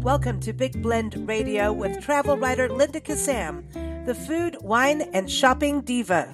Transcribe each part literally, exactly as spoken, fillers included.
Welcome to Big Blend Radio with travel writer Linda Kassam, the food, wine, and shopping diva.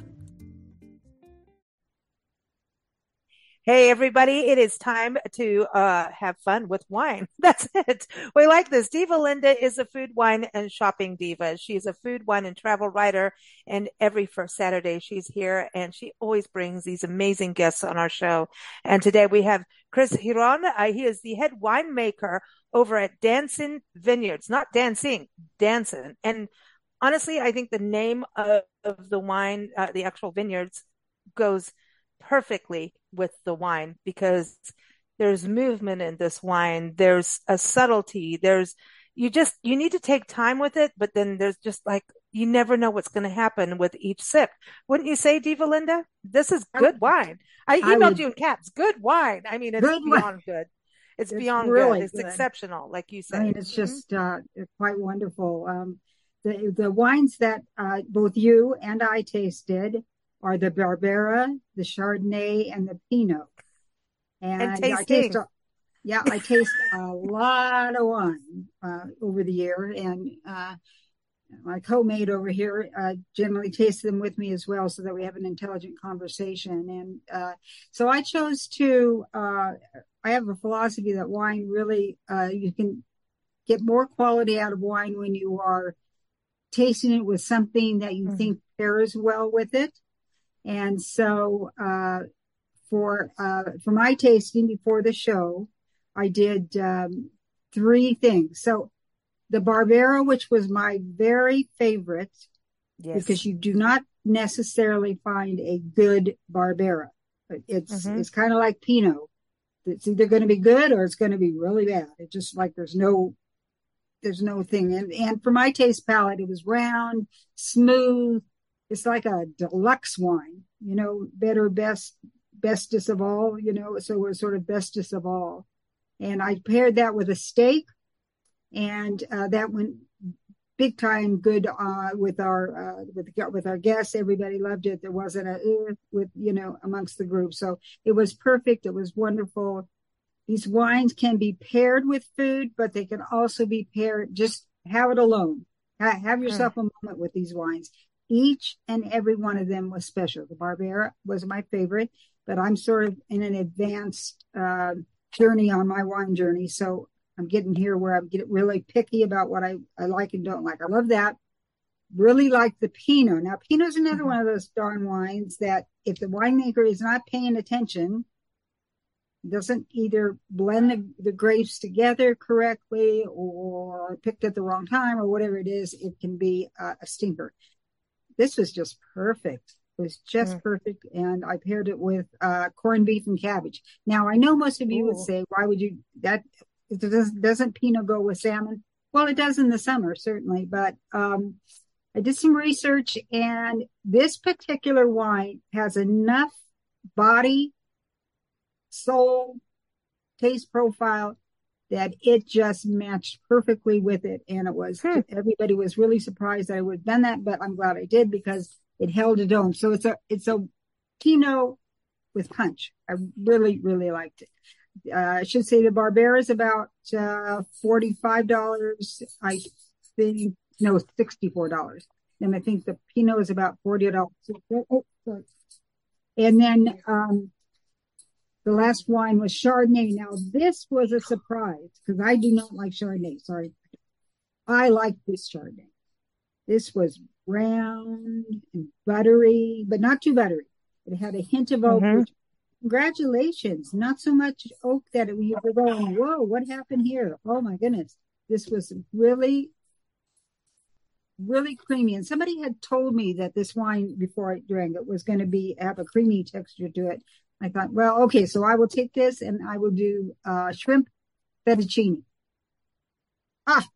Hey, everybody, it is time to uh, have fun with wine. That's it. We like this. Diva Linda is a food, wine, and shopping diva. She's a food, wine, and travel writer. And every first Saturday, she's here, and she always brings these amazing guests on our show. And today we have Chris Giron. Uh, he is the head winemaker over at Danson Vineyards. Not dancing, Danson. And honestly, I think the name of, of the wine, uh, the actual vineyards, goes perfectly with the wine because there's movement in this wine. There's a subtlety. There's, you just, you need to take time with it, but then there's just like, you never know what's going to happen with each sip. Wouldn't you say, Diva Linda? This is good wine. I emailed I would, you in caps. Good wine. I mean, it's beyond wine. good. It's, it's beyond really good. It's good. Exceptional, like you said. I mean, it's mm-hmm. just uh, quite wonderful. Um, the, the wines that uh, both you and I tasted are the Barbera, the Chardonnay, and the Pinot. And, and I taste, a, yeah, I taste a lot of wine uh, over the year, and uh, my co-mate over here uh, generally tastes them with me as well, so that we have an intelligent conversation. And uh, so I chose to. Uh, I have a philosophy that wine really uh, you can get more quality out of wine when you are tasting it with something that you mm-hmm. think pairs well with it. And so, uh, for, uh, for my tasting before the show, I did, um, three things. So the Barbera, which was my very favorite, yes. because you do not necessarily find a good Barbera. It's, mm-hmm. it's kind of like Pinot. It's either going to be good or it's going to be really bad. It's just like there's no, there's no thing. And, and for my taste palette, it was round, smooth. It's like a deluxe wine, you know, better, best, bestest of all, you know, so we're sort of bestest of all. And I paired that with a steak, and uh, that went big time good uh, with our uh, with with our guests. Everybody loved it. There wasn't a uh, with you know amongst the group, so it was perfect. It was wonderful. These wines can be paired with food, but they can also be paired. Just have it alone. Have yourself a moment with these wines. Each and every one of them was special. The Barbera was my favorite, but I'm sort of in an advanced uh, journey on my wine journey. So I'm getting here where I'm getting really picky about what I, I like and don't like. I love that. Really like the Pinot. Now, Pinot's another mm-hmm. one of those darn wines that if the winemaker is not paying attention, doesn't either blend the, the grapes together correctly or picked at the wrong time or whatever it is, it can be uh, a stinker. This was just perfect. It was just mm. perfect. And I paired it with uh, corned beef and cabbage. Now, I know most of you Ooh. would say, why would you, that, doesn't, doesn't Pinot go with salmon? Well, it does in the summer, certainly. But um, I did some research, and this particular wine has enough body, soul, taste profile that it just matched perfectly with it. And it was, hmm. everybody was really surprised that I would have done that, but I'm glad I did because it held a dome. So it's a, it's a Pinot with punch. I really, really liked it. Uh, I should say the Barbera is about, uh, forty-five dollars. I think, no, sixty-four dollars. And I think the Pinot is about forty dollars. Oh, sorry. And then, um, the last wine was Chardonnay. Now, this was a surprise because I do not like Chardonnay. Sorry. I like this Chardonnay. This was round and buttery, but not too buttery. It had a hint of oak. Mm-hmm. Which, congratulations. Not so much oak that it, you were going, whoa, what happened here? Oh, my goodness. This was really, really creamy. And somebody had told me that this wine before I drank it was going to be have a creamy texture to it. I thought, well, okay, so I will take this and I will do uh, shrimp fettuccine. Ah,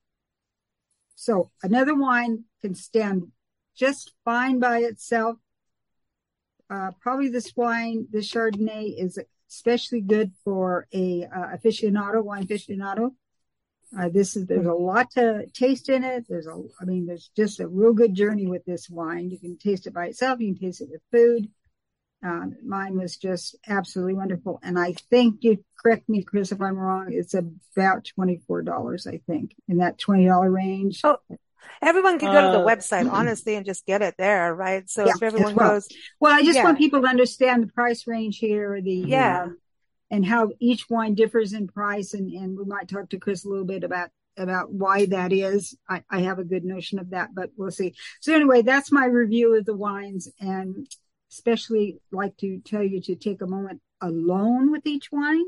so another wine can stand just fine by itself. Uh, probably this wine, this Chardonnay, is especially good for a uh, aficionado, wine aficionado. Uh, this is there's a lot to taste in it. There's a, I mean, there's just a real good journey with this wine. You can taste it by itself. You can taste it with food. Uh, mine was just absolutely wonderful. And I think, you correct me, Chris, if I'm wrong, it's about twenty-four dollars, I think, in that twenty dollars range. Oh, everyone can go to the Uh, website, honestly, and just get it there, right? So Yeah, if as everyone well. goes, Well, I just want yeah, people to understand the price range here, the yeah. um, and how each wine differs in price, and and we might talk to Chris a little bit about about why that is. I, I have a good notion of that, but we'll see. So anyway, that's my review of the wines, and especially like to tell you to take a moment alone with each wine,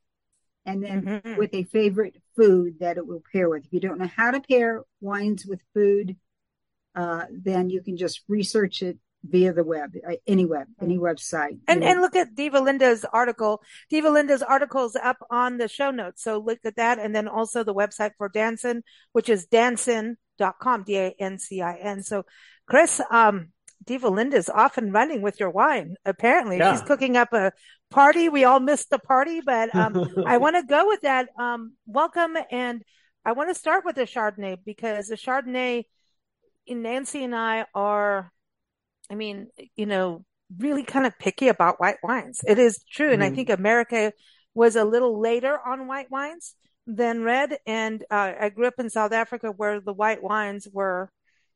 and then hmm with a favorite food that it will pair with. If you don't know how to pair wines with food, uh, then you can just research it via the web, uh, any web, any website. And It'll, and look at Diva Linda's article. Diva Linda's article is up on the show notes. So look at that. And then also the website for Dancin, which is dancin dot com, D A N C I N. So Chris, um, Diva Linda's off and running with your wine. Apparently she's yeah. cooking up a party. We all missed the party, but, um, I want to go with that. Um, welcome. And I want to start with the Chardonnay because the Chardonnay, Nancy and I are, I mean, you know, really kind of picky about white wines. It is true. And I think Mhm. America was a little later on white wines than red. And uh, I grew up in South Africa where the white wines were,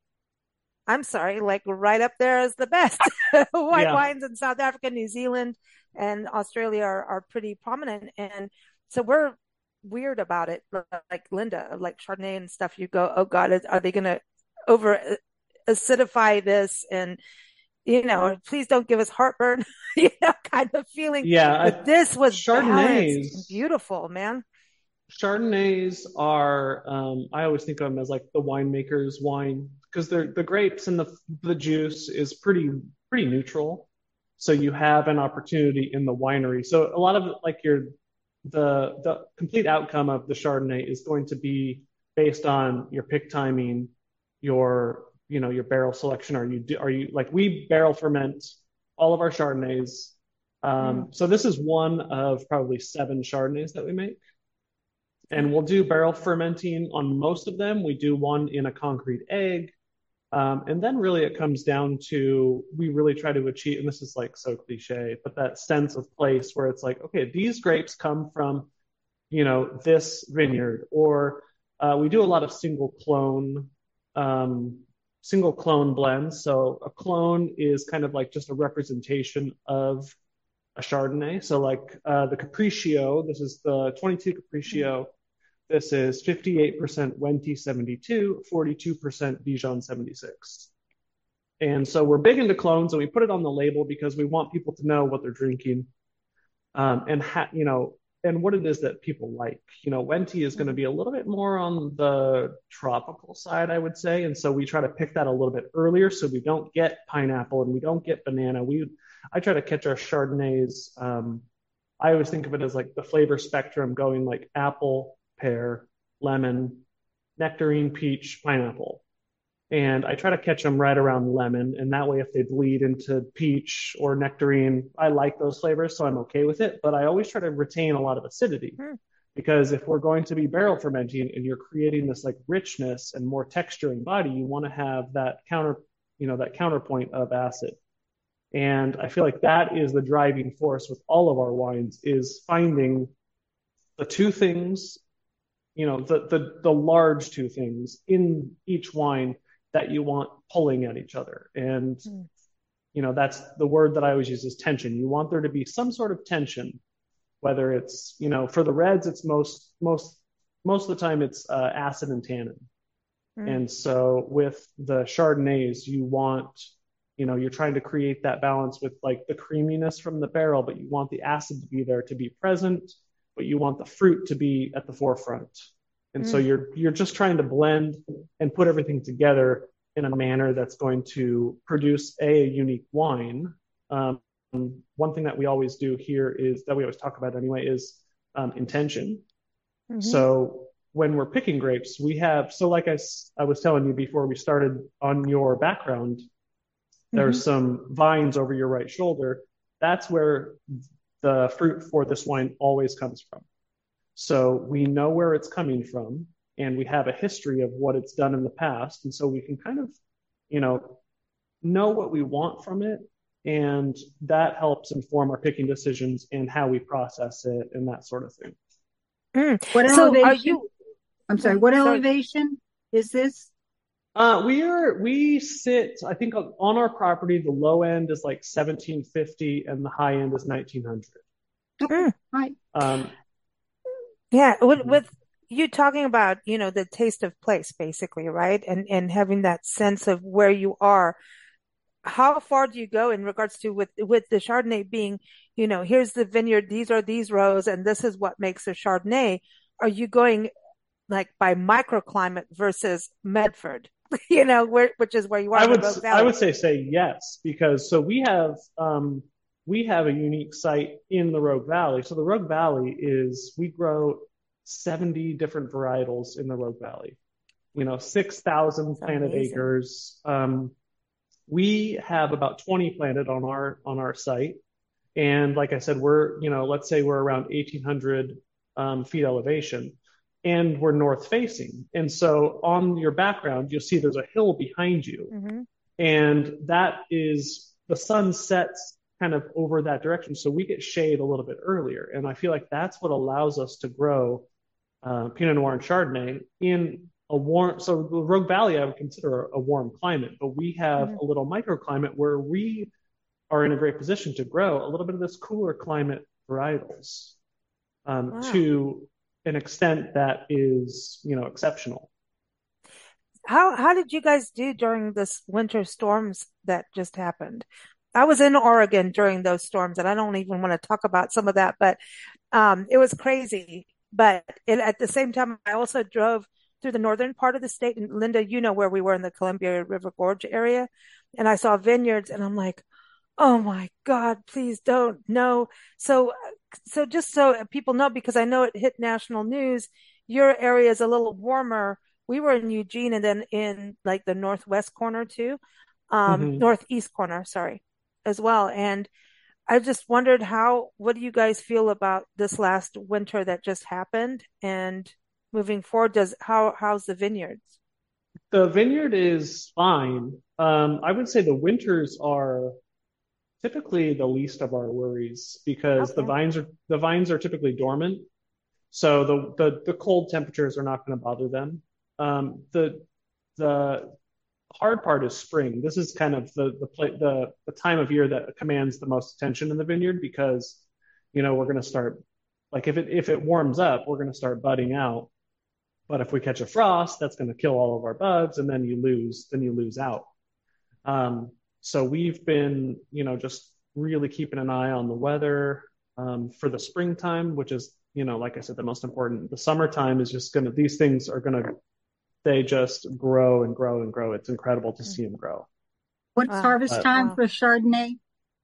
I'm sorry, like right up there as the best. White Yeah. wines in South Africa, New Zealand, and Australia are, are pretty prominent. And so we're weird about it. Like Linda, like Chardonnay and stuff, you go, oh God, are they going to over acidify this? And you know, please don't give us heartburn, you know, kind of feeling. Yeah. But I, this was balanced and Chardonnays, beautiful, man. Chardonnays are, um, I always think of them as like the winemaker's wine because they're the grapes and the the juice is pretty pretty neutral. So you have an opportunity in the winery. So a lot of like your the the complete outcome of the Chardonnay is going to be based on your pick timing, your you know your barrel selection. Are you do, are you like we barrel ferment all of our Chardonnays. Mm. Um, so this is one of probably seven Chardonnays that we make. And we'll do barrel fermenting on most of them. We do one in a concrete egg. Um, and then really it comes down to we really try to achieve, and this is like so cliche, but that sense of place where it's like, okay, these grapes come from, you know, this vineyard, or uh, we do a lot of single clone, um, single clone blends. So a clone is kind of like just a representation of a Chardonnay. So like uh, the Capriccio, this is the twenty-two Capriccio. This is fifty-eight percent Wenti seventy-two, forty-two percent Dijon seventy-six. And so we're big into clones and we put it on the label because we want people to know what they're drinking um, and, ha- you know, and what it is that people like. You know, Wenti is going to be a little bit more on the tropical side, I would say. And so we try to pick that a little bit earlier so we don't get pineapple and we don't get banana. We, I try to catch our Chardonnays. Um, I always think of it as like the flavor spectrum going like apple, pear, lemon, nectarine, peach, pineapple. And I try to catch them right around lemon. And that way, if they bleed into peach or nectarine, I like those flavors, so I'm okay with it. But I always try to retain a lot of acidity Mm. because if we're going to be barrel fermenting and you're creating this like richness and more texture in body, you want to have that counter, you know, that counterpoint of acid. And I feel like that is the driving force with all of our wines is finding the two things, you know, the the the large two things in each wine that you want pulling at each other. And, Mm. you know, that's the word that I always use is tension. You want there to be some sort of tension, whether it's, you know, for the reds, it's most, most, most of the time it's uh, acid and tannin. Mm. And so with the Chardonnays, you want, you know, you're trying to create that balance with like the creaminess from the barrel, but you want the acid to be there to be present, but you want the fruit to be at the forefront. And so Mm. you're you're just trying to blend and put everything together in a manner that's going to produce a, a unique wine. Um, one thing that we always do here is that we always talk about anyway is um, intention. hmm So when we're picking grapes, we have so like I, I was telling you before we started on your background, hmm there's some vines over your right shoulder. That's where the fruit for this wine always comes from. So we know where it's coming from and we have a history of what it's done in the past. And so we can kind of, you know, know what we want from it And that helps inform our picking decisions and how we process it and that sort of thing. Mm. What So are elevation? you, I'm go sorry, ahead. what Sorry. elevation is this? Uh, we are we sit, I think on on our property, the low end is like seventeen fifty and the high end is nineteen hundred. Okay, Mm. right. Um, Yeah, with, mhm. with you talking about, you know, the taste of place, basically, right? And and having that sense of where you are. How far do you go in regards to with with the Chardonnay being, you know, here's the vineyard, these are these rows, and this is what makes a Chardonnay. Are you going like by microclimate versus Medford, you know, where which is where you are I in the would Rogue I Valley? would say say yes, because so we have um, we have a unique site in the Rogue Valley. So the Rogue Valley is we grow seventy different varietals in the Rogue Valley. You know, six thousand It's planted amazing. acres. Um, we have about twenty planted on our on our site. And like I said, we're, you know, let's say we're around eighteen hundred um, feet elevation and we're north facing. And so on your background, you'll see there's a hill behind you. Hmm. And that is the sun sets kind of over that direction. So we get shade a little bit earlier. And I feel like that's what allows us to grow uh, Pinot Noir and Chardonnay in a warm, so the Rogue Valley, I would consider a warm climate, but we have Hmm. a little microclimate where we are in a great position to grow a little bit of this cooler climate varietals um, Wow. to an extent that is, you know, exceptional. How how did you guys do during this winter storms that just happened? I was in Oregon during those storms, and I don't even want to talk about some of that, but um, it was crazy. But it, at the same time, I also drove through the northern part of the state. And Linda, you know where we were in the Columbia River Gorge area, and I saw vineyards, and I'm like, oh my God, please don't. No. So, so just so people know, because I know it hit national news, your area is a little warmer. We were in Eugene and then in like the northwest corner too, um, Mm-hmm. northeast corner, sorry, as well. And I just wondered how, what do you guys feel about this last winter that just happened? And moving forward, does how how's the vineyards? The vineyard is fine. Um, I would say the winters are typically the least of our worries because the Okay. vines are the vines are typically dormant. So the the, the cold temperatures are not going to bother them. Um, the the hard part is spring. This is kind of the the the the time of year that commands the most attention in the vineyard because you know we're going to start like if it if it warms up, we're going to start budding out. But if we catch a frost, that's going to kill all of our buds, and then you lose then you lose out. Um, so we've been you know just really keeping an eye on the weather um, for the springtime, which is you know like I said the most important. The summertime is just going to these things are going to they just grow and grow and grow. It's incredible to Mm. see them grow. What's Wow. harvest But time Wow. for Chardonnay?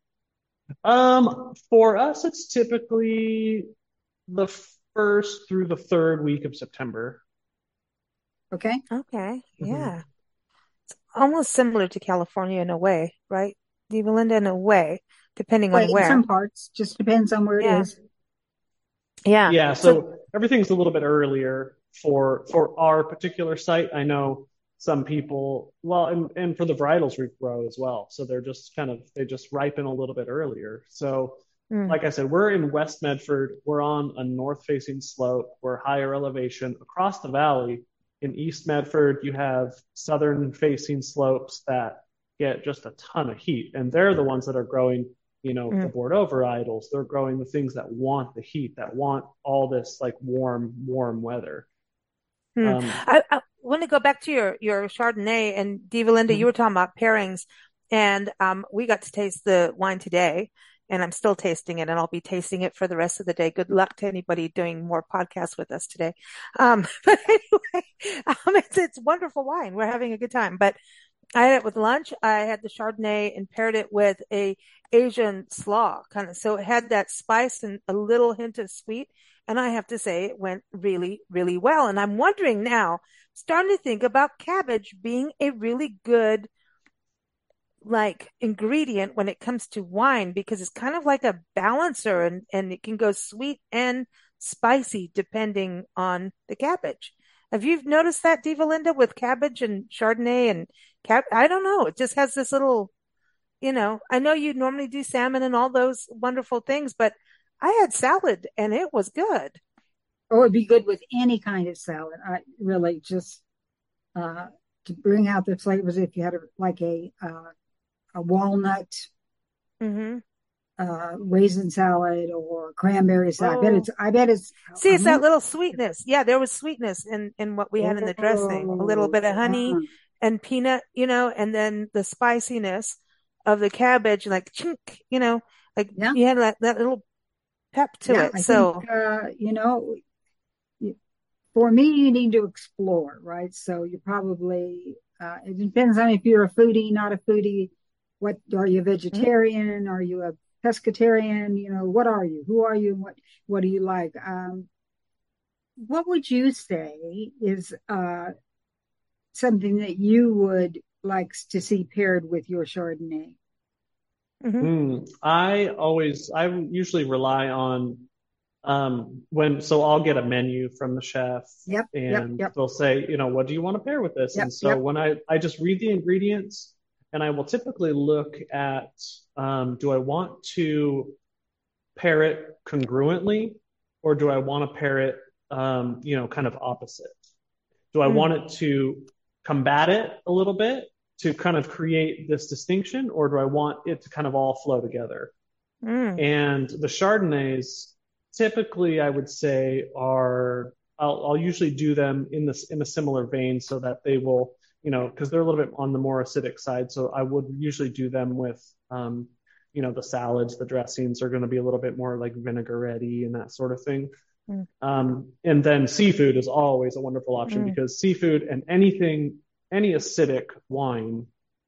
um, for us, it's typically the first through the third week of September. Okay. Okay. Hmm. Yeah. Almost similar to California in a way, right? Cleveland in a way, depending Well, on in some where. parts, just depends on where it Yeah. is. Yeah. Yeah, So, so everything's a little bit earlier for for our particular site. I know some people, well, and and for the varietals we grow as well. So they're just kind of they just ripen a little bit earlier. So mm, like I said, we're in West Medford. We're on a north-facing slope. We're higher elevation. Across the valley in East Medford, you have southern-facing slopes that get just a ton of heat, and they're the ones that are growing, you know, the mm, Bordeaux varietals. They're growing the things that want the heat, that want all this like warm, warm weather. mm. Um, I, I want to go back to your your Chardonnay and Diva Linda. You were talking about pairings, and um, we got to taste the wine today, and I'm still tasting it, and I'll be tasting it for the rest of the day. Good luck to anybody doing more podcasts with us today. Um, but anyway, um, it's it's wonderful wine. We're having a good time, but I had it with lunch. I had the Chardonnay and paired it with a Asian slaw kind of. So it had that spice and a little hint of sweet. And I have to say it went really, really well. And I'm wondering now, starting to think about cabbage being a really good like ingredient when it comes to wine because it's kind of like a balancer and, and it can go sweet and spicy depending on the cabbage. Have you noticed that, Diva Linda, with cabbage and Chardonnay and cab? I don't know. It just has this little you know, I know you normally do salmon and all those wonderful things, but I had salad and it was good. Oh, it'd be good with any kind of salad. I really just uh, to bring out the flavors. If you had a, like a uh, a walnut Hmm. uh, raisin salad or cranberry salad, I bet Oh, it's. I bet it's. see, I'm it's that not, little sweetness. Yeah, there was sweetness in in what we had in the dressing. A little oh, bit of honey yeah, and peanut, you know, and then the spiciness of the cabbage, like chink, you know, like yeah, you had that, that little pep to yeah. it. I think So, uh, you know, for me, you need to explore, right? So you probably uh, it depends on if you're a foodie, not a foodie. What are you, a mm, vegetarian? Are you a pescatarian? You know, what are you? Who are you? What what do you like? Um, what would you say is uh, something that you would like to see paired with your Chardonnay? mhm. Mm, I always, I usually rely on um, when, so I'll get a menu from the chef Yep, yep, and yep, they'll say, you know, what do you want to pair with this? yep, And so yep. when I, I just read the ingredients and I will typically look at, um, do I want to pair it congruently or do I want to pair it, um, you know, kind of opposite? Do I Mm, want it to combat it a little bit to kind of create this distinction, or do I want it to kind of all flow together? mm, And the Chardonnays typically, I would say, are I'll, I'll usually do them in this in a similar vein so that they will, you know, because they're a little bit on the more acidic side. So I would usually do them with, um, you know, the salads, the dressings are going to be a little bit more like vinaigrette and that sort of thing. mm, Um, and then seafood is always a wonderful option mm, because seafood and anything, any acidic wine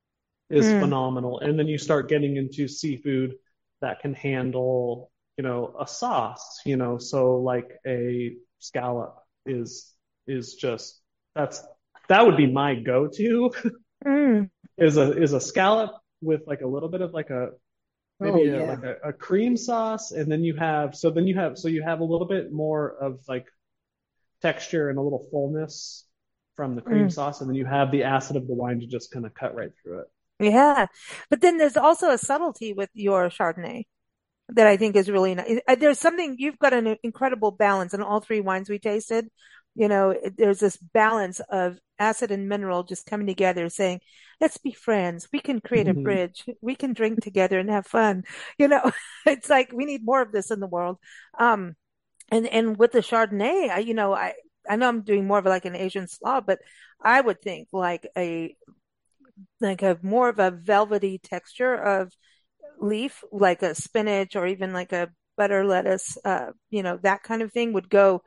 is mm. phenomenal. And then you start getting into seafood that can handle, you know, a sauce, you know, so like a scallop is is just that's that would be my go-to Mm. is a is a scallop with like a little bit of like a Oh maybe a, yeah. like a, a cream sauce and then you have so then you have so you have a little bit more of like texture and a little fullness from the cream Mm. sauce and then you have the acid of the wine to just kind of cut right through it. Yeah. But then there's also a subtlety with your Chardonnay that I think is really nice. Uh, There's something, you've got an incredible balance in all three wines we tasted. You know, it- there's this balance of acid and mineral just coming together saying, let's be friends. We can create a bridge. We can drink together and have fun. You know, it's like we need more of this in the world. Um, and, and with the Chardonnay, I, you know, I, I know I'm doing more of like an Asian slaw, but I would think like a, like a more of a velvety texture of leaf, like a spinach or even like a butter lettuce, uh, you know, that kind of thing would go,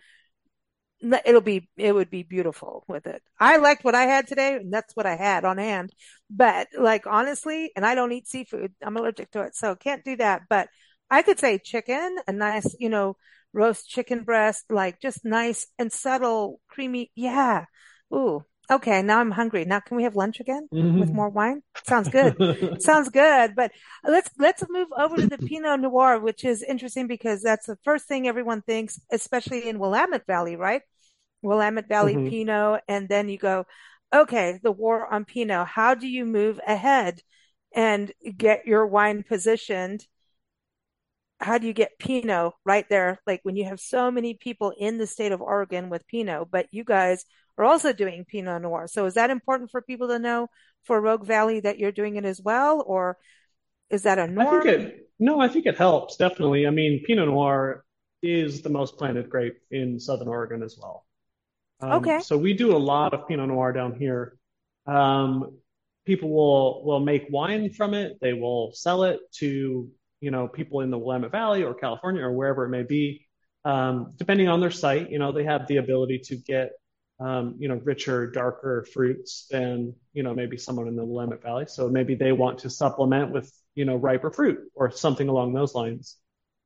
it'll be, it would be beautiful with it. I liked what I had today, and that's what I had on hand. But like honestly, and I don't eat seafood, I'm allergic to it, so can't do that. But I could say chicken, a nice, you know, roast chicken breast, like just nice and subtle, creamy. Yeah. Ooh. Okay, now I'm hungry. Now can we have lunch again with Mm-hmm. more wine? Sounds good. Sounds good. But let's let's move over to the Pinot Noir, which is interesting because that's the first thing everyone thinks, especially in Willamette Valley, right? Willamette Valley Mm-hmm. Pinot, and then you go, okay, the war on Pinot. How do you move ahead and get your wine positioned? How do you get Pinot right there? Like when you have so many people in the state of Oregon with Pinot, but you guys are also doing Pinot Noir. So is that important for people to know for Rogue Valley that you're doing it as well? Or is that a I think norm? it, no, I think it helps definitely. I mean, Pinot Noir is the most planted grape in Southern Oregon as well. Um, Okay. so we do a lot of Pinot Noir down here. Um, people will will make wine from it. They will sell it to, you know, people in the Willamette Valley or California or wherever it may be. Um, depending on their site, you know, they have the ability to get, um, you know, richer, darker fruits than, you know, maybe someone in the Willamette Valley. So maybe they want to supplement with, you know, riper fruit or something along those lines.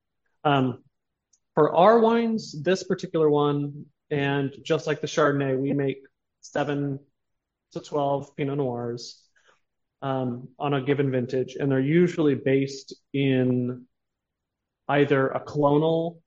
Um, for our wines, this particular one, and just like the Chardonnay, we make seven to twelve Pinot Noirs um, on a given vintage, and they're usually based in either a clonal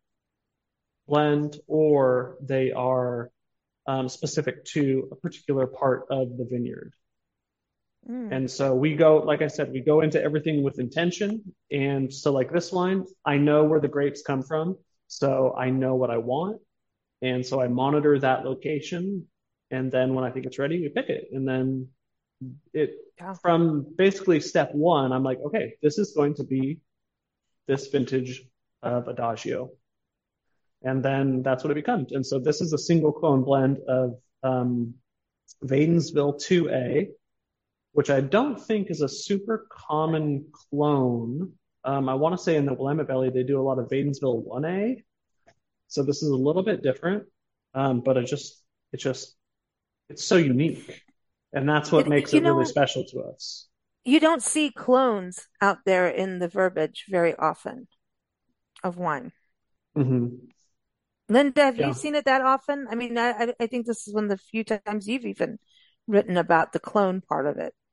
blend or they are um, specific to a particular part of the vineyard. Mm. And so we go, like I said, we go into everything with intention. And so, like this wine, I know where the grapes come from. So I know what I want. And so I monitor that location. And then when I think it's ready, we pick it. And then it, Yeah. from basically step one, I'm like, okay, this is going to be this vintage of Adagio. And then that's what it becomes. And so this is a single clone blend of um, Wadensville two A, which I don't think is a super common clone. Um, I want to say in the Willamette Valley, they do a lot of Wadensville one A. So this is a little bit different, um, but it just, it's just, it's so unique. And that's what It, makes you it really know, special to us. you don't see clones out there in the verbiage very often of wine. Mm-hmm. Linda, have you Yeah. seen it that often? I mean, I, I think this is one of the few times you've even written about the clone part of it.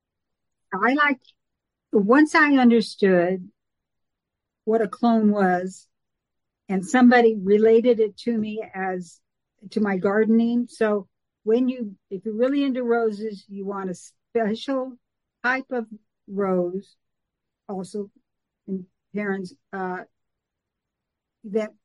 I like, once I understood what a clone was, and somebody related it to me as to my gardening. So when you, if you're really into roses, you want a special type of rose, also in parents, uh, that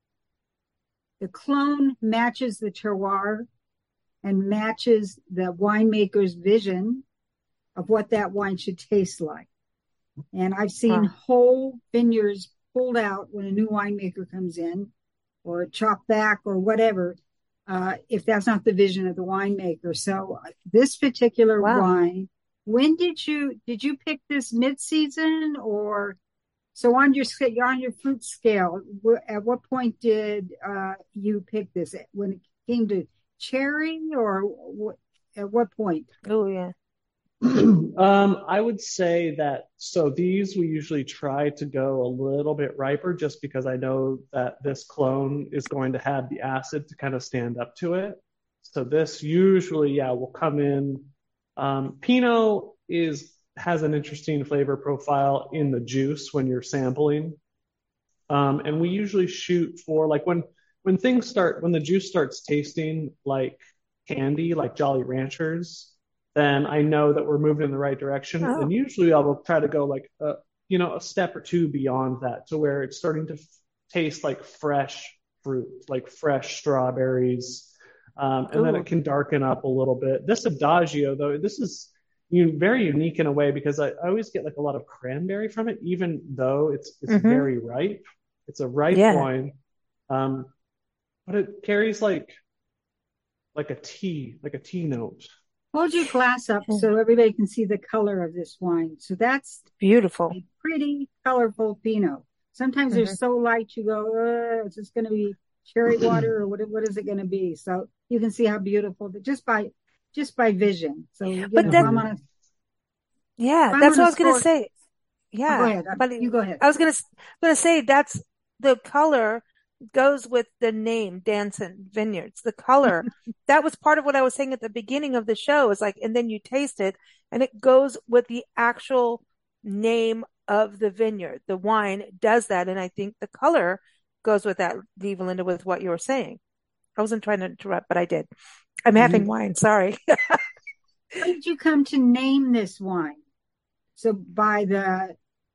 the clone matches the terroir and matches the winemaker's vision of what that wine should taste like. And I've seen Wow. whole vineyards pulled out when a new winemaker comes in, or chopped back or whatever, uh, if that's not the vision of the winemaker. So uh, this particular Wow. wine, when did you, did you pick this mid-season, or so on your sca- on your fruit scale, wh- at what point did uh, you pick this? When it came to cherry, or wh- at what point? Oh, yeah. Um, I would say that so these we usually try to go a little bit riper just because I know that this clone is going to have the acid to kind of stand up to it. So this usually, yeah, will come in. Um, Pinot is has an interesting flavor profile in the juice when you're sampling. Um, and we usually shoot for like when when things start when the juice starts tasting like candy, like Jolly Ranchers, then I know that we're moving in the right direction. And Oh, usually I will try to go like a, you know, a step or two beyond that to where it's starting to f- taste like fresh fruit, like fresh strawberries. Um, and then it ooh. can darken up a little bit. This Adagio, though, this is you very unique in a way because I, I always get like a lot of cranberry from it, even though it's it's Mm-hmm. very ripe. It's a ripe Yeah. wine, um, but it carries like like a tea, like a tea note. Hold your glass up Yeah. so everybody can see the color of this wine. So that's Beautiful. a pretty colorful Pinot. Sometimes they're Mm-hmm. so light you go, uh, it's just going to be cherry water, or what, what is it going to be? So you can see how beautiful, just by just by vision. So, you But know, if that, I'm on Mhm. a if yeah, I'm that's on what a I was gonna sport, say. oh, go Yeah, ahead. but You go ahead. I was gonna gonna say that's the color goes with the name Danson Vineyards. The color that was part of what I was saying at the beginning of the show is like, and then you taste it, and it goes with the actual name of the vineyard. The wine does that, and I think the color goes with that, Diva Linda, with what you were saying. I wasn't trying to interrupt, but I did. I'm having Mhm. wine. Sorry. How did you come to name this wine? So by the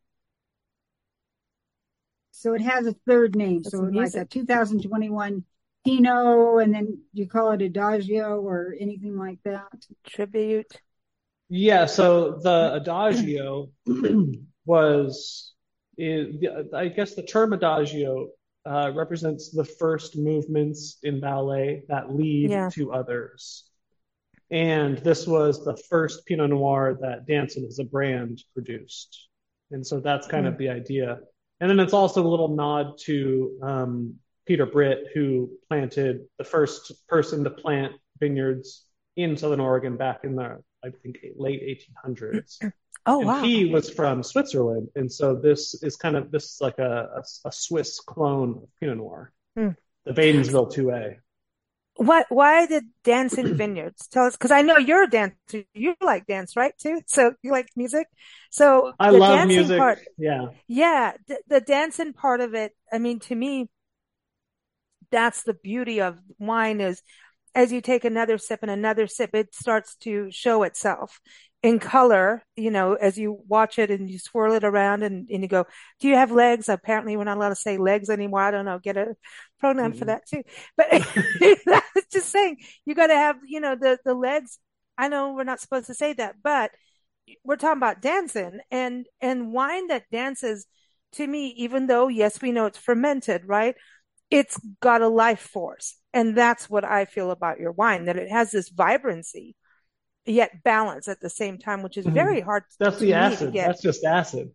so it has a third name. That's So like a music. two thousand twenty-one Pinot, and then you call it Adagio or anything like that. Tribute. Yeah, so the Adagio was, is, I guess the term Adagio uh, represents the first movements in ballet that lead Yeah. to others. And this was the first Pinot Noir that Danson as a brand produced. And so that's kind Mm. of the idea. And then it's also a little nod to um, Peter Britt, who planted the first person to plant vineyards in Southern Oregon back in the, I think, late eighteen hundreds. Oh, And wow. he was from Switzerland. And so this is kind of, this is like a, a, a Swiss clone of Pinot Noir, Mm. the Wadensville two A. What, why did Dancing Vineyards? Tell us, because I know you're a dancer. You like dance, right, too? So you like music. So I the love dancing music. part, Yeah. yeah, the, the dancing part of it, I mean, to me, that's the beauty of wine is as you take another sip and another sip, it starts to show itself. in color, you know, as you watch it and you swirl it around and, and you go, do you have legs? Apparently we're not allowed to say legs anymore. I don't know, get a pronoun for Mhm. that too. But that's just saying you got to have, you know, the, the legs. I know we're not supposed to say that, but we're talking about dancing and, and wine that dances to me, even though, yes, we know it's fermented, right? It's got a life force. And that's what I feel about your wine, that it has this vibrancy yet balance at the same time, which is very hard That's to the me to acid. get. That's just acid.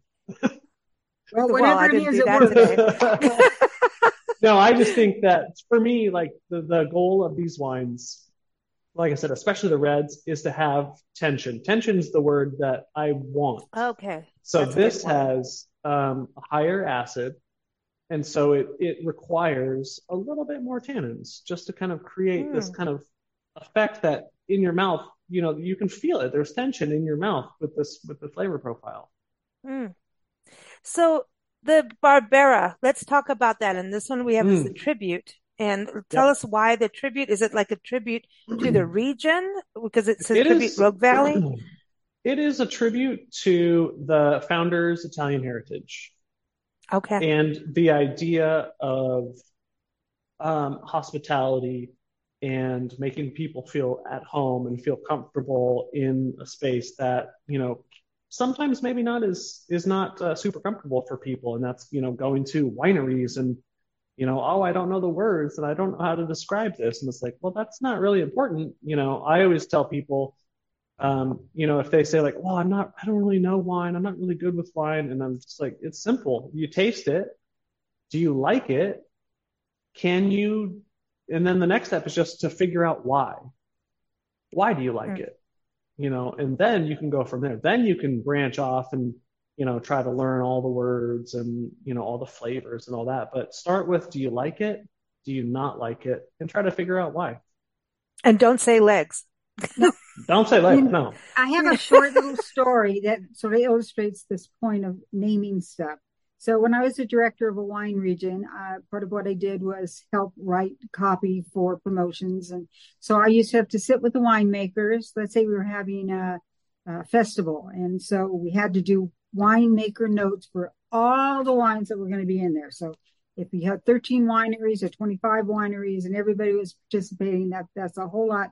Well, Well, whatever I it didn't is, do it that works. today. No, I just think that for me, like the, the goal of these wines, like I said, especially the reds, is to have tension. Tension is the word that I want. Okay, So that's a good this one. has um, a higher acid, and so it it requires a little bit more tannins just to kind of create this Mm, kind of effect that in your mouth, you know, you can feel it. There's tension in your mouth with this with the flavor profile. mm. So the Barbera, let's talk about that. And this one we have is the Mm, tribute. And tell yep. us why the tribute. Is it like a tribute to the region? Because it says It tribute is Rogue Valley. it is a tribute to the founder's Italian heritage Okay. and the idea of um, hospitality and making people feel at home and feel comfortable in a space that, you know, sometimes maybe not is is not uh, super comfortable for people. And that's, you know, going to wineries and, you know, oh, I don't know the words and I don't know how to describe this. And it's like, well, that's not really important. You know, I always tell people, um, you know, if they say like, well, I'm not, I don't really know wine. I'm not really good with wine. And I'm just like, it's simple. You taste it. Do you like it? Can you, and then the next step is just to figure out why. Why do you like Mm. it? You know, and then you can go from there. Then you can branch off and, you know, try to learn all the words and, you know, all the flavors and all that. But start with, do you like it? Do you not like it? And try to figure out why. And don't say legs. No, Don't say you like, know, no. I have a short little story that sort of illustrates this point of naming stuff. So when I was the director of a wine region, uh, part of what I did was help write copy for promotions. And so I used to have to sit with the winemakers. Let's say we were having a, a festival. And so we had to do winemaker notes for all the wines that were going to be in there. So if you had thirteen wineries or twenty-five wineries and everybody was participating, that that's a whole lot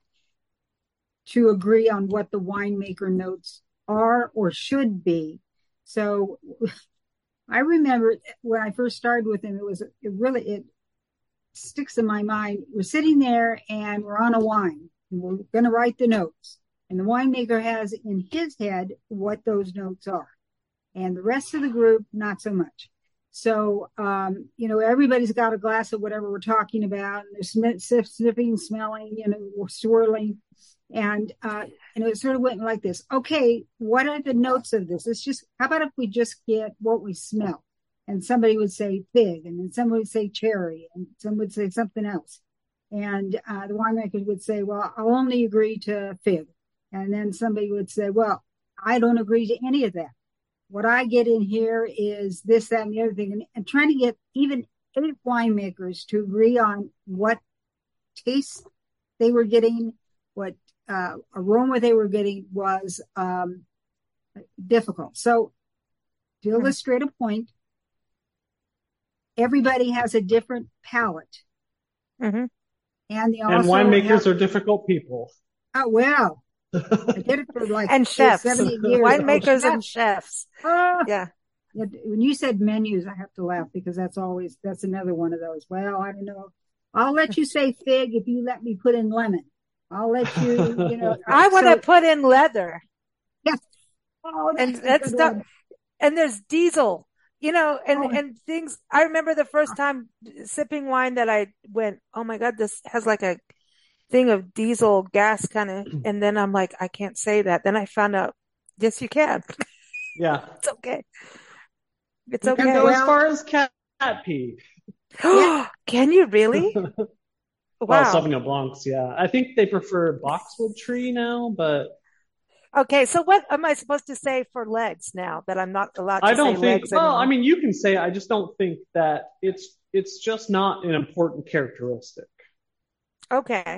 to agree on what the winemaker notes are or should be. So I remember when I first started with him, it was, it really, it sticks in my mind. We're sitting there and we're on a wine and we're going to write the notes. And the winemaker has in his head what those notes are. And the rest of the group, not so much. So, um, you know, everybody's got a glass of whatever we're talking about. And they're sniffing, smelling, you know, we're swirling. And, uh, and it sort of went like this. Okay, what are the notes of this? It's just, how about if we just get what we smell? And somebody would say fig, and then somebody would say cherry, and some would say something else. And uh, the winemaker would say, well, I'll only agree to fig. And then somebody would say, well, I don't agree to any of that. What I get in here is this, that, and the other thing. And, and trying to get even eight winemakers to agree on what taste they were getting, what uh, aroma they were getting was um, difficult. So to Mm. illustrate a point, everybody has a different palate. Mm-hmm. And they And also winemakers have, are difficult people. oh, well, I did it for like And eight, chefs, seven, eight years. Oh, winemakers and chefs. chefs. Oh, Yeah. when you said menus, I have to laugh because that's always, that's another one of those. Well, I don't know. I'll let you say fig if you let me put in lemon. I'll let you, you know. I want to So, put in leather yes. Oh, and that's a that's good stuff. one. And there's diesel, you know, and, Oh, and things. I remember the first time sipping wine that I went, oh my God, this has like a thing of diesel gas kind of. And then I'm like, I can't say that. Then I found out, yes, you can. Yeah. It's okay. It's You can okay. go as well, far as cat, cat pee. yeah. Can you really? Well, Wow. Sauvignon Blancs, yeah. I think they prefer boxwood tree now, but Okay, so what am I supposed to say for legs now that I'm not allowed I to say don't think, legs well, I anymore? mean, you can say, I just don't think that it's it's just not an important characteristic. Okay.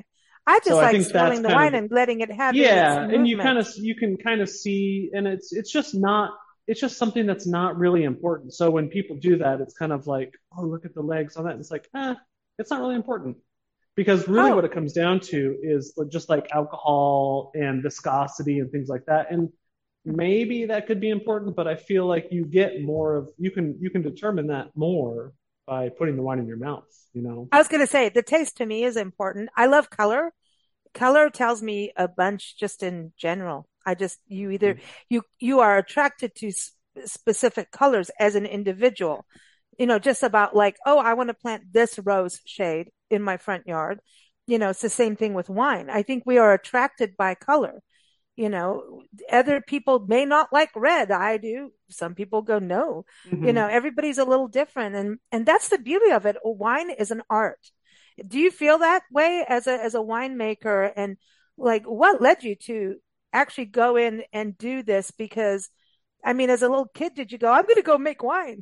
I So just I like think that's swirling the kind wine of, and letting it have its yeah, and you kind movement. of you can kind of see, and it's it's just not it's just something that's not really important. So when people do that, it's kind of like, oh, look at the legs on that. It's like, eh, it's not really important because really what Oh, it comes down to is just like alcohol and viscosity and things like that. And maybe that could be important, but I feel like you get more of you can you can determine that more by putting the wine in your mouth, you know. I was going to say the taste to me is important. I love color. Color tells me a bunch just in general. I just, you either, you, you are attracted to s- specific colors as an individual, you know, just about like, oh, I want to plant this rose shade in my front yard. You know, it's the same thing with wine. I think we are attracted by color. You know, other people may not like red. I do. Some people go, no. You know, Mm-hmm. everybody's a little different. And, and that's the beauty of it. Wine is an art. Do you feel that way as a, as a winemaker? And like, what led you to actually go in and do this? Because I mean, as a little kid, did you go, I'm going to go make wine?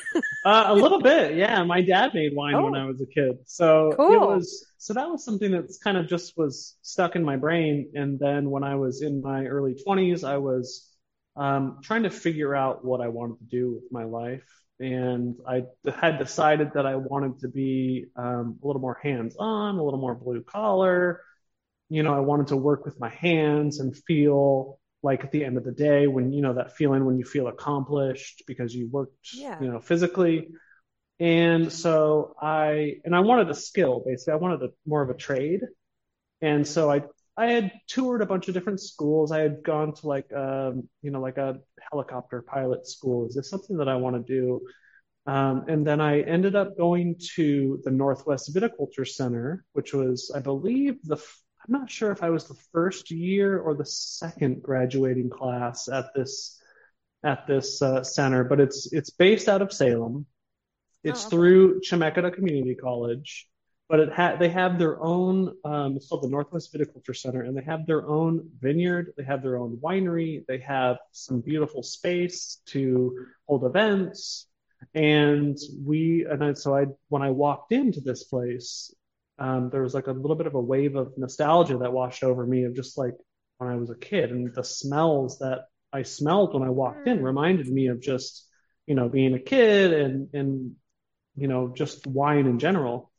Uh, a little bit, yeah. My dad made wine when I Oh, was a kid, so it cool. was so that was something that's kind of just was stuck in my brain. And then when I was in my early twenties, I was um, trying to figure out what I wanted to do with my life, and I had decided that I wanted to be um, a little more hands-on, a little more blue collar. You know, I wanted to work with my hands and feel like at the end of the day when, you know, that feeling when you feel accomplished because you worked, Yeah. you know, physically. And so I, and I wanted a skill basically. I wanted a more of a trade. And so I, I had toured a bunch of different schools. I had gone to like, um, you know, like a helicopter pilot school. Is this something that I want to do? Um, and then I ended up going to the Northwest Viticulture Center, which was, I believe, the, I'm not sure if I was the first year or the second graduating class at this at this uh, center, but it's it's based out of Salem. It's Oh, okay. through Chemeketa Community College, but it ha- they have their own. Um, it's called the Northwest Viticulture Center, and they have their own vineyard. They have their own winery. They have some beautiful space to hold events. And we and I, so I when I walked into this place, um, there was like a little bit of a wave of nostalgia that washed over me of just like when I was a kid, and the smells that I smelled when I walked in Hmm. reminded me of just you know being a kid and and you know, just wine in general.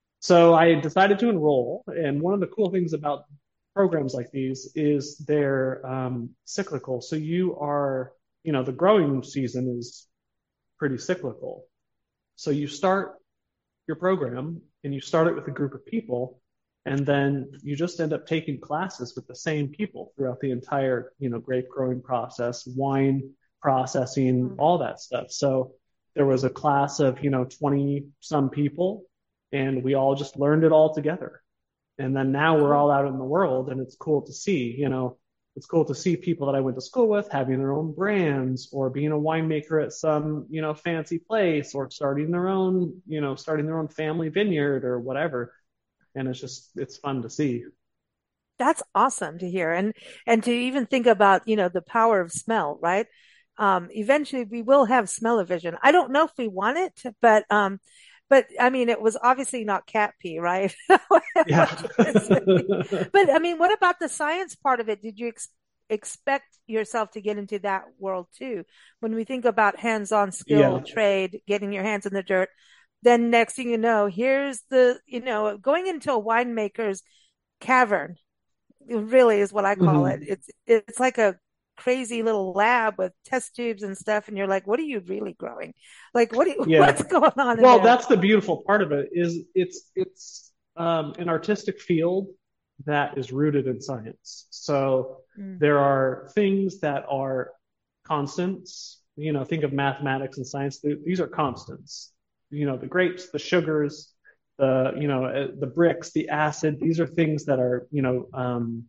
So I decided to enroll. And one of the cool things about programs like these is they're um, cyclical. So you are, you know, the growing season is pretty cyclical. So you start your program and you start it with a group of people. And then you just end up taking classes with the same people throughout the entire, you know, grape growing process, wine processing, Hmm. all that stuff. So there was a class of, you know, twenty some people and we all just learned it all together. And then now we're Cool. all out in the world and it's cool to see, you know, it's cool to see people that I went to school with having their own brands or being a winemaker at some, you know, fancy place or starting their own, you know, starting their own family vineyard or whatever. And it's just, it's fun to see. That's awesome to hear. And, and to even think about, you know, the power of smell, right? Um, eventually we will have smell-o-vision. I don't know if we want it, but, um, but I mean, it was obviously not cat pee, right? Yeah. What you were saying. But I mean, what about the science part of it? Did you ex expect yourself to get into that world too? When we think about hands-on skill, Yeah. trade, getting your hands in the dirt, then next thing you know, here's the, you know, going into a winemaker's cavern really is what I call it. Hmm. It's it's like a crazy little lab with test tubes and stuff, and you're like, what are you really growing? Like, what do you, Yeah. what's going on in Well, there? that's the beautiful part of it is it's it's um, an artistic field that is rooted in science. So Mm. there are things that are constants. You know, think of mathematics and science. These are constants. You know, the grapes, the sugars, the you know uh, the bricks, the acid. These are things that are you know um,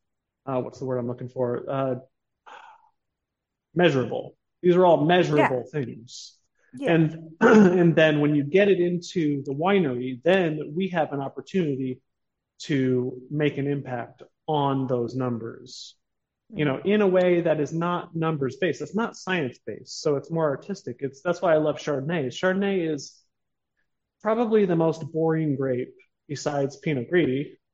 uh, what's the word I'm looking for? Uh, measurable. These are all Yeah, measurable things. yeah. And and then when you get it into the winery, then we have an opportunity to make an impact on those numbers. You Mm. know, in a way that is not numbers based. It's not science based. So it's more artistic. It's that's why I love Chardonnay. Chardonnay is probably the most boring grape besides Pinot Gris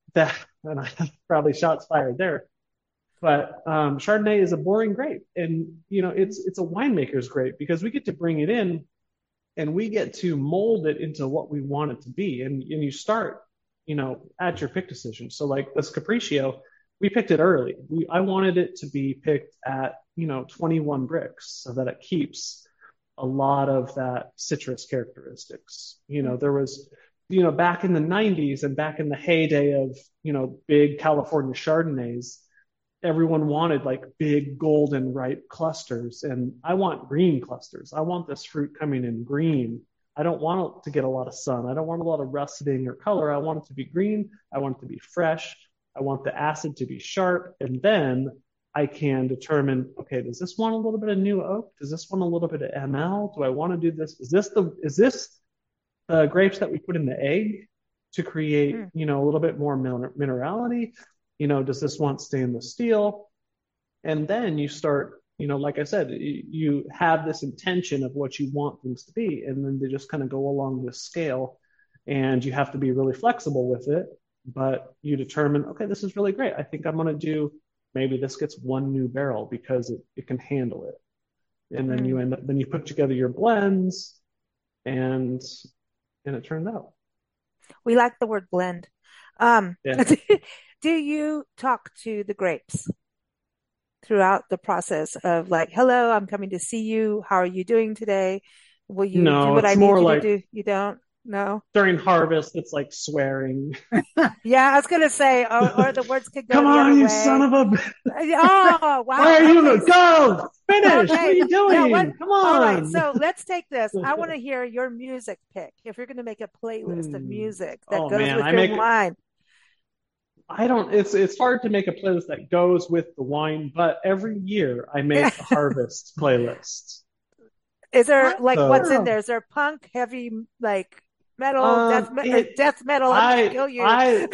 that, and I probably shots fired there. But um, Chardonnay is a boring grape, and you know it's it's a winemaker's grape because we get to bring it in and we get to mold it into what we want it to be. And and you start, you know, at your pick decision. So like this Capriccio, we picked it early. We I wanted it to be picked at, you know, twenty-one Brix so that it keeps a lot of that citrus characteristics. You know, there was, you know, back in the nineties and back in the heyday of, you know, big California Chardonnays, everyone wanted like big golden ripe clusters, and I want green clusters. I want this fruit coming in green. I don't want it to get a lot of sun. I don't want a lot of rusting or color. I want it to be green. I want it to be fresh. I want the acid to be sharp. And then I can determine, okay, does this want a little bit of new oak? Does this want a little bit of M L? Do I want to do this? Is this the is this the grapes that we put in the egg to create, Mm. you know, a little bit more minerality? You know, does this want stainless steel? And then you start, you know, like I said, you have this intention of what you want things to be, and then they just kind of go along this scale, and you have to be really flexible with it. But you determine, okay, this is really great. I think I'm going to do, maybe this gets one new barrel because it, it can handle it. And then Mm. you end up, then you put together your blends, and and it turns out. We like the word blend. Um, Yeah. do you talk to the grapes throughout the process of like, hello, I'm coming to see you. How are you doing today? Will you do No, what I it's need more you to like do? You don't? No? during harvest, it's like swearing. Yeah, I was gonna say, or, or the words could go Come the other on, you son way. of a. Oh, Why wow. are you Okay. go? Finish. What are Okay. you Yeah, what? doing? Come All right. on. So let's take this. I want to hear your music pick. If you're going to make a playlist of Hmm. music that Oh goes man, with I your make wine. I don't it's it's hard to make a playlist that goes with the wine, but every year I make a harvest playlist. Is there like what's So in Oh, there? Is there punk, heavy, like metal, death, um me- or it death metal? I'm going to I kill you. I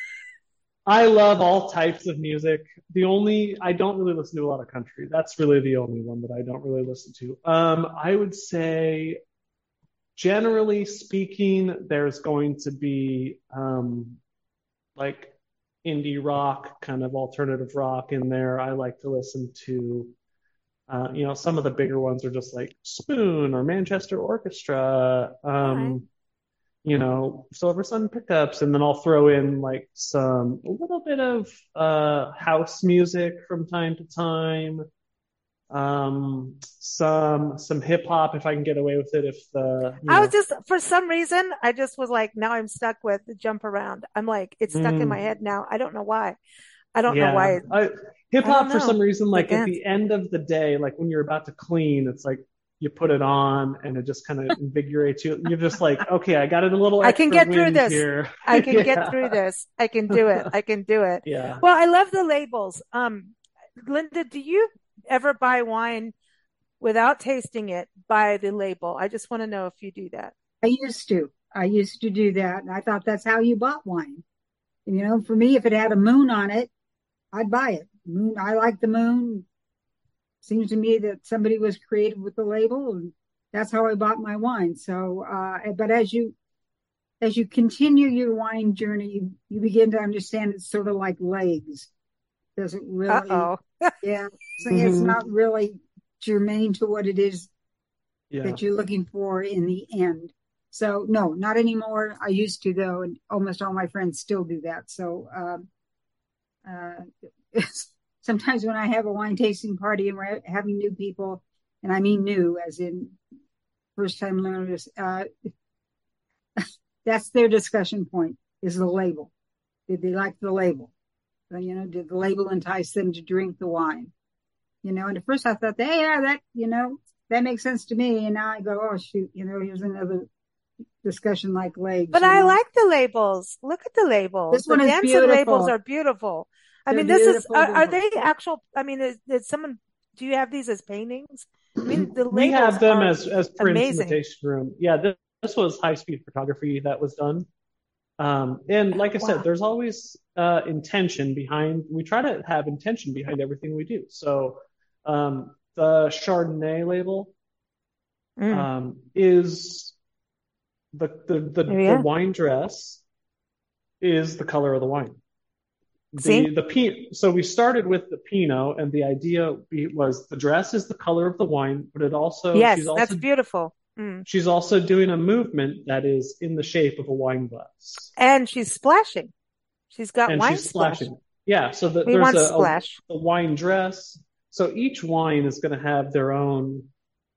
I love all types of music. The only I don't really listen to a lot of country. That's really the only one that I don't really listen to. Um I would say generally speaking, there's going to be um like indie rock, kind of alternative rock in there. I like to listen to, uh, you know, some of the bigger ones are just like Spoon or Manchester Orchestra, All right. um, you know, Silver Sun Pickups, and then I'll throw in like some a little bit of uh, house music from time to time, um, some some hip hop if I can get away with it. If the, you I was know, just, for some reason, I just was like, now I'm stuck with the jump around. I'm like, it's stuck in my mm, head now. I don't know why. I don't know yeah, why. I hip I don't hop for know. some reason, The like at dance. the end of the day, like when you're about to clean, it's like you put it on and it just kind of invigorates you. You're just like, okay, I got it a little I can extra get through wind this. here. I can get Yeah. through this. I can do it. I can do it. Yeah. Well, I love the labels. Um, Linda, do you ever buy wine without tasting it by the label? I just want to know if you do that. I used to. I used to do that. And I thought that's how you bought wine. And, you know, for me, if it had a moon on it, I'd buy it. Moon, I like the moon. Seems to me that somebody was creative with the label, and that's how I bought my wine. So, uh, but as you as you continue your wine journey, you, you begin to understand it's sort of like legs. Doesn't really, Uh-oh. yeah, it's, it's Hmm. not really germane to what it is Yeah. that you're looking for in the end. So, no, not anymore. I used to though, and almost all my friends still do that. So, um, uh, sometimes when I have a wine tasting party and we're having new people, and I mean new as in first time learners, uh, that's their discussion point is the label. Did they like the label? Uh, you know, did the label entice them to drink the wine? You know, and at first I thought, hey, yeah, that, you know, that makes sense to me. And now I go, oh, shoot, you know, here's another discussion like legs, But you I know. like the labels. Look at the labels. This The one is dancing labels beautiful. are beautiful. I They're mean, this is, beautiful, are, are beautiful. they actual? I mean, is, is someone, do you have these as paintings? I mean, the We labels have them are as as prints in the amazing. tasting room. Yeah, this, this was high speed photography that was done. Um, and Oh, like I said, wow. there's always uh, intention behind. We try to have intention behind everything we do. So um, the Chardonnay label Mm, um, is the, the the the yeah. wine dress is the color of the wine. See? The the P, so we started with the Pinot, and the idea be- was the dress is the color of the wine, but it also she's Yes, that's also beautiful. Mm. she's also doing a movement that is in the shape of a wine glass, And she's splashing. She's got and wine she's splash. splashing. Yeah, so the, We there's want a, a splash. a wine dress. So each wine is going to have their own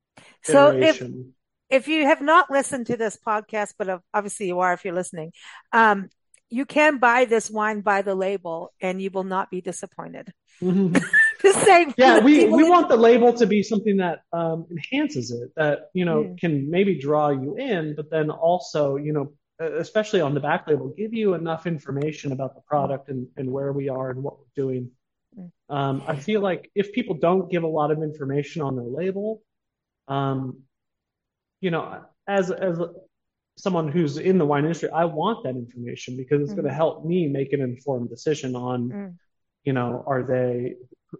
So if iteration. if you have not listened to this podcast, but obviously you are if you're listening, um, you can buy this wine by the label and you will not be disappointed. Just saying. Yeah, we we want the label to be something that um, enhances it, that you know Mm. can maybe draw you in, but then also you know, especially on the back label, give you enough information about the product and and where we are and what we're doing. Mm. Um, I feel like if people don't give a lot of information on their label, um, you know, as as someone who's in the wine industry, I want that information because it's going to Mm. help me make an informed decision on, Mm. you know, are they,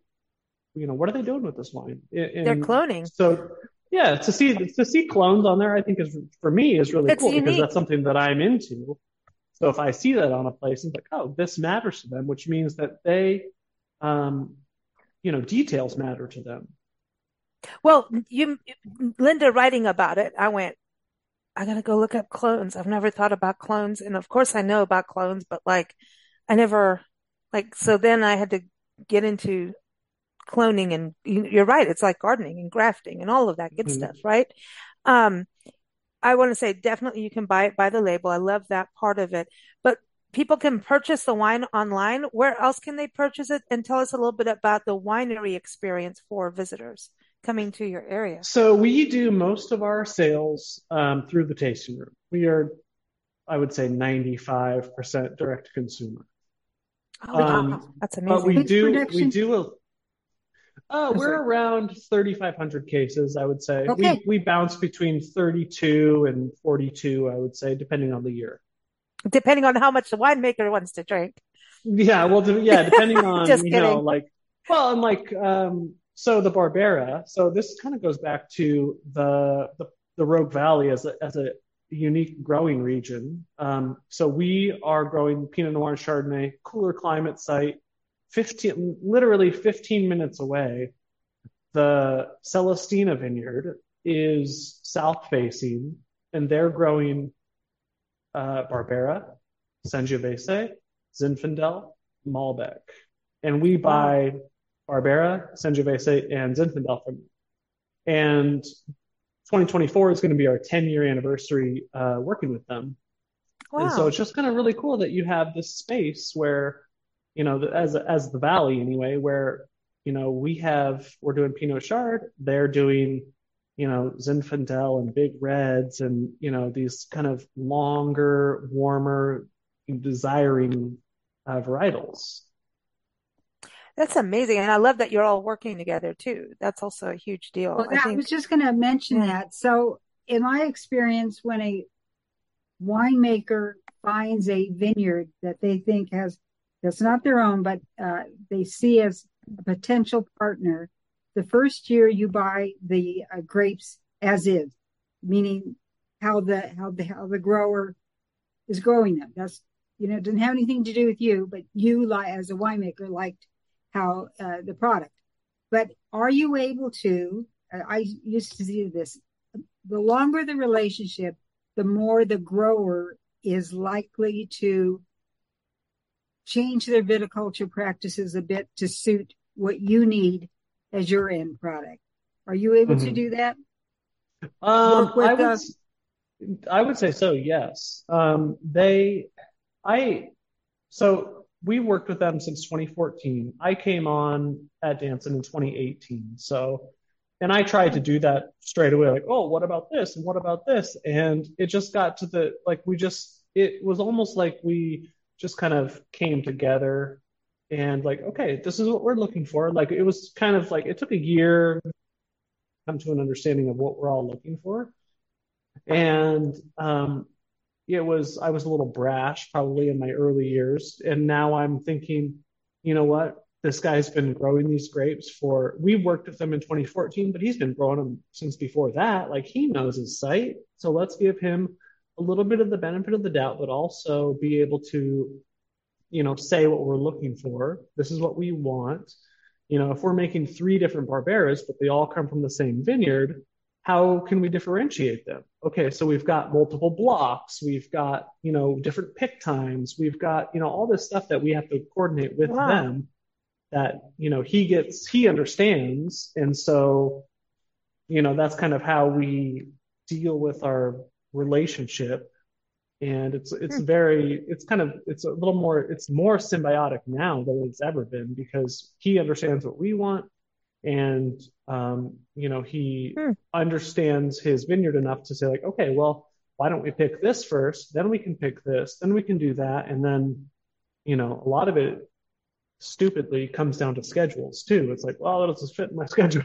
you know, what are they doing with this wine? And They're cloning. so, yeah, to see to see clones on there, I think is for me is really It's cool because unique. that's something that I'm into. So if I see that on a place, it's like, oh, this matters to them, which means that they, um, you know, details matter to them. Well, you, Linda writing about it, I went, I gotta go look up clones. I've never thought about clones. And of course I know about clones, but like I never like, so then I had to get into cloning and you- you're right. It's like gardening and grafting and all of that good Mhm. stuff, right? Um, I want to say definitely you can buy it by the label. I love that part of it, but people can purchase the wine online. Where else can they purchase it? And tell us a little bit about the winery experience for visitors coming to your area. So we do most of our sales um, through the tasting room. We are, I would say, ninety-five percent direct to consumer. Oh, wow. Um, That's but we amazing. Big do we production. do a uh, I'm we're sorry. around thirty-five hundred cases, I would say. Okay. We we bounce between thirty-two and forty-two, I would say, depending on the year. Depending on how much the winemaker wants to drink. Yeah, well, de- yeah, depending on, Just you know, kidding. like, well, and like, um, so the Barbera. So this kind of goes back to the the, the Rogue Valley as a as a unique growing region. Um, so we are growing Pinot Noir and Chardonnay, cooler climate site, fifteen, literally fifteen minutes away. The Celestina vineyard is south facing, and they're growing uh, Barbera, Sangiovese, Zinfandel, Malbec. And we Wow. buy Barbera, Sangiovese, and Zinfandel from them. And twenty twenty-four is going to be our ten year anniversary uh, working with them. And so Wow. it's just kind of really cool that you have this space where, you know, as as the Valley anyway, where, you know, we have we're doing Pinot Chard, they're doing, you know, Zinfandel and Big Reds and, you know, these kind of longer, warmer, desiring uh, varietals. That's amazing. And I love that you're all working together too. That's also a huge deal. Well, I that, I think, was just going to mention yeah. that. So, in my experience, when a winemaker finds a vineyard that they think has that's not their own, but uh, they see as a potential partner, the first year you buy the uh, grapes as is, meaning how the how the how the grower is growing them. That's you know it doesn't have anything to do with you, but you like as a winemaker liked how uh, the product. But are you able to? uh, I used to do this. The longer the relationship, the more the grower is likely to change their viticulture practices a bit to suit what you need as your end product. Are you able to Mhm. do that? Um, Work with I would uh, s- I would say so, yes. Um, they I so we worked with them since twenty fourteen. I came on at Danson in twenty eighteen. So, and I tried to do that straight away, like, oh, what about this? And what about this? And it just got to the, like, we just, it was almost like we just kind of came together and like, okay, this is what we're looking for. Like, it was kind of like, it took a year to come to an understanding of what we're all looking for. And, um, it was I was a little brash probably in my early years, and now I'm thinking, you know what? This guy's been growing these grapes for. We worked with him in twenty fourteen, but he's been growing them since before that. Like he knows his site, so let's give him a little bit of the benefit of the doubt, but also be able to you know, say what we're looking for. This is what we want. You know, if we're making three different Barberas, but they all come from the same vineyard, how can we differentiate them? Okay, so we've got multiple blocks, we've got, you know, different pick times, we've got, you know, all this stuff that we have to coordinate with Wow. them that, you know, he gets, he understands. And so, you know, that's kind of how we deal with our relationship. And it's it's Hmm. very it's kind of it's a little more it's more symbiotic now than it's ever been because he understands what we want and um you know he Hmm. understands his vineyard enough to say like, okay, well, why don't we pick this first, then we can pick this, then we can do that. And then, you know, a lot of it stupidly comes down to schedules too. It's like, well, it'll just fit in my schedule.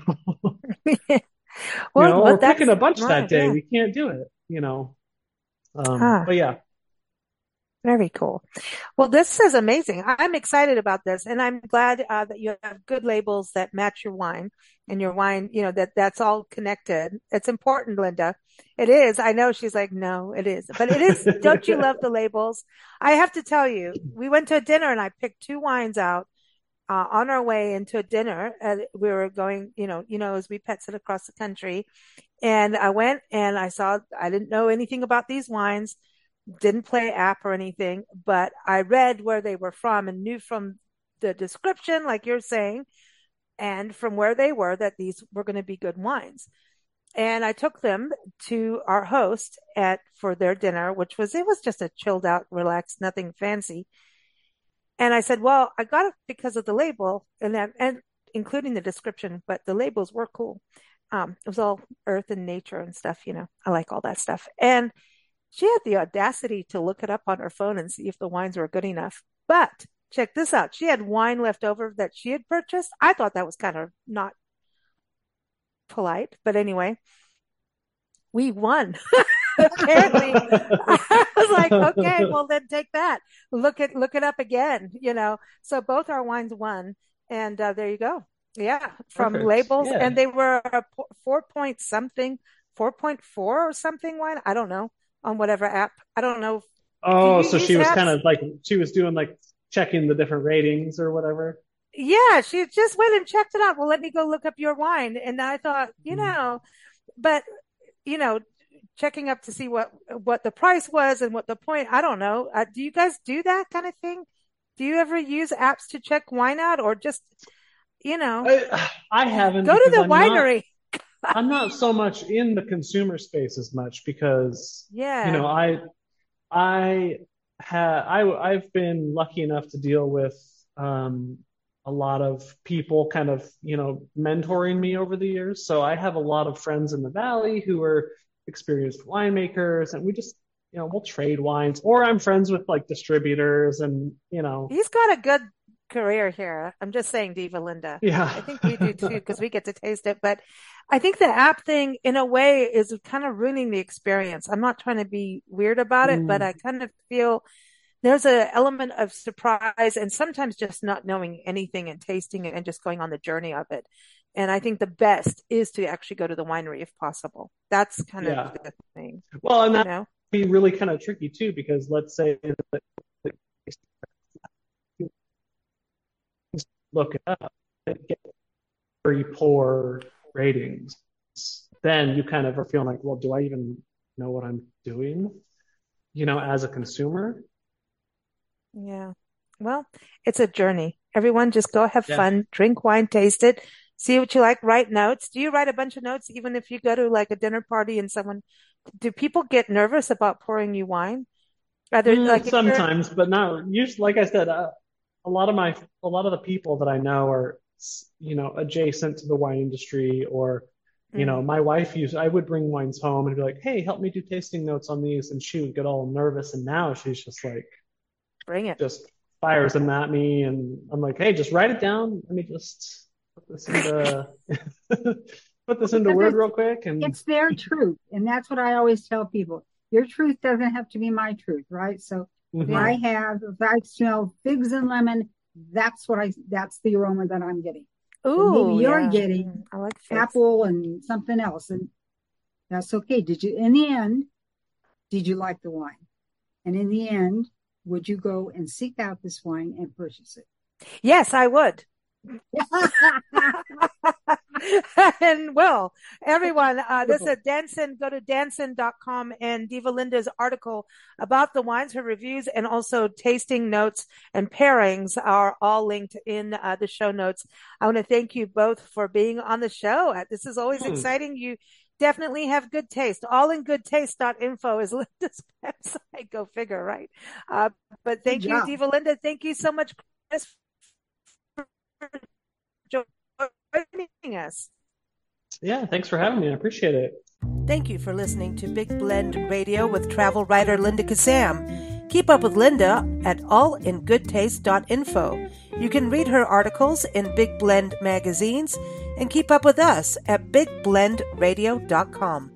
You Well, know, but we're that's picking a bunch that right. day, Yeah. we can't do it, you know. Um Huh. but yeah. Very cool. Well, this is amazing. I'm excited about this, and I'm glad uh, that you have good labels that match your wine and your wine, you know, that that's all connected. It's important, Linda. It is. I know she's like, no, it is, but it is. Don't you love the labels? I have to tell you, we went to a dinner and I picked two wines out uh, on our way into a dinner. Uh, we were going, you know, you know, as we pet sit across the country, and I went and I saw. I didn't know anything about these wines, didn't play app or anything, but I read where they were from and knew from the description, like you're saying, and from where they were that these were going to be good wines. And I took them to our host at for their dinner, which was it was just a chilled out, relaxed, nothing fancy. And I said, "Well, I got it because of the label and that, and including the description, but the labels were cool. Um, it was all earth and nature and stuff, you know. I like all that stuff." And she had the audacity to look it up on her phone and see if the wines were good enough. But check this out. She had wine left over that she had purchased. I thought that was kind of not polite, but anyway, we won. Apparently, I was like, okay, well then take that. Look at look it up again, you know. So both our wines won, and uh, there you go. Yeah, from Perfect. labels, and Yeah. they were a four point something, four point four or something wine. I don't know on whatever app. I don't know. Do Oh, you so use she was kind apps? of like she was doing like checking the different ratings or whatever. Yeah, she just went and checked it out. Well, let me go look up your wine, and I thought, you Mhm. know, but you know, checking up to see what what the price was and what the point. I don't know. Uh, do you guys do that kind of thing? Do you ever use apps to check wine out, or just you know, I I haven't go to because the I'm not winery? I'm not so much in the consumer space as much because you Yeah. know I I have I I've been lucky enough to deal with um a lot of people kind of, you know, mentoring me over the years. So I have a lot of friends in the valley who are experienced winemakers and we just, you know, we'll trade wines or I'm friends with like distributors and, you know, He's got a good career here. I'm just saying, Diva Linda. yeah. I think we do too because we get to taste it. But I think the app thing, in a way, is kind of ruining the experience. I'm not trying to be weird about it, but Mm, I kind of feel there's an element of surprise and sometimes just not knowing anything and tasting it and just going on the journey of it. And I think the best is to actually go to the winery if possible. That's kind of yeah. the thing, Well, and you that know? would be really kind of tricky too, because let's say that you look it up and get very poor ratings, then you kind of are feeling like, well, do I even know what I'm doing, you know, as a consumer? Yeah. Well, it's a journey. Everyone just go have Yeah. fun, drink wine, taste it, see what you like, write notes. Do you write a bunch of notes even if you go to like a dinner party and someone, do people get nervous about pouring you wine? Rather, Mm, like if you're, sometimes, but not usually. Like I said, uh, a lot of my, a lot of the people that I know are, you know, adjacent to the wine industry, or, you know, mm, my wife used, I would bring wines home and be like, hey, help me do tasting notes on these, and she would get all nervous, and now she's just like, bring it. just fires them at me, and I'm like, hey, just write it down. Let me just put this into, put this into Because Word it's real quick, and it's their truth, and that's what I always tell people. Your truth doesn't have to be my truth, right? So if I Yeah. mhm. have, if I smell figs and lemon, that's what I, that's the aroma that I'm getting. But maybe Ooh, you're yeah. getting Mm, I like figs. apple and something else, and that's okay. Did you, in the end, did you like the wine? And in the end, would you go and seek out this wine and purchase it? Yes, I would. And well, everyone, uh, this is Danson. Go to danson dot com and Diva Linda's article about the wines, her reviews, and also tasting notes and pairings are all linked in uh, the show notes. I want to thank you both for being on the show. This is always mm. exciting. You definitely have good taste. all in good taste dot info is Linda's website. Go figure, right? Uh, but thank you, Diva Linda. Thank you so much, Chris, for joining us. Yeah, thanks for having me. I appreciate it. Thank you for listening to Big Blend Radio with travel writer Linda Kazam. Keep up with Linda at all in good taste dot info. You can read her articles in Big Blend magazines and keep up with us at big blend radio dot com.